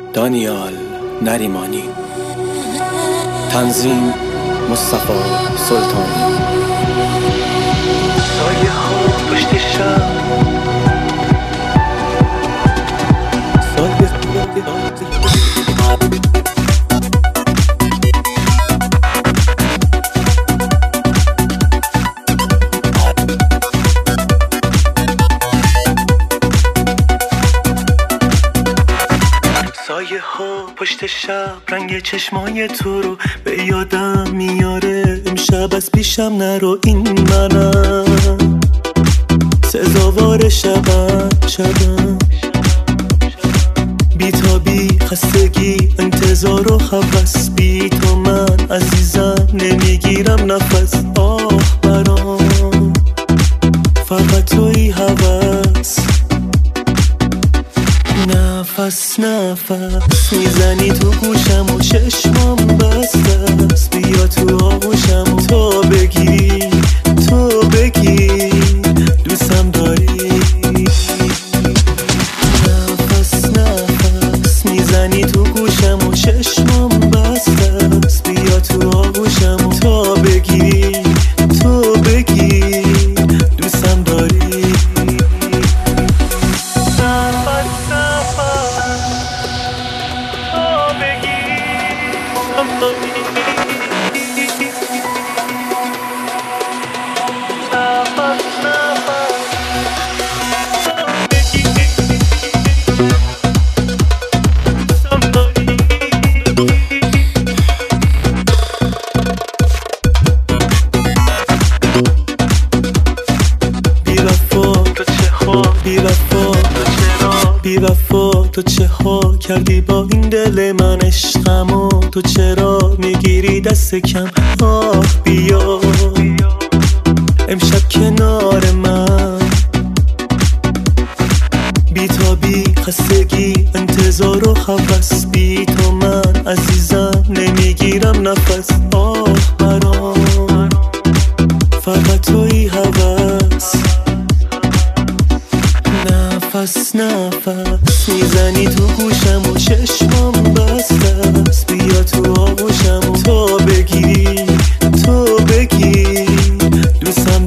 دانیال نریمانی. تنظیم مصطفی سلطانی. سایه ها پشت شب، سایه سایه ها پشت شب، رنگ چشمای تو رو به یادم میاره. امشب از پیشم نرو، این منم، سزاوار شبم بیتابی، خستگی، انتظار و هوس. بی تو من عزیزم نمیگیرم نفس. آه برام فقط توی هوس. نفس نفس میزنی تو گوشم و چشمام بسته است. بیا تو آغوشم و تو بگی دوستم داری. نفس نفس میزنی تو گوشم و چشمام بسته است. بیا تو آغوشم و تو بگی دوستم داری. بی وفا تو چه ها کردی با این دل من؟ عشقمو تو چرا میگیری دست کم؟ آه بیا امشب کنار من. بیتابی، خستگی، انتظار و هوس. بی تو من عزیزم نمیگیرم نفس. آه برام فقط توی هوس. نفس نفس میزنی تو گوشم و چشمام بسته است. بیا تو آغوشم و تو بگی دوستم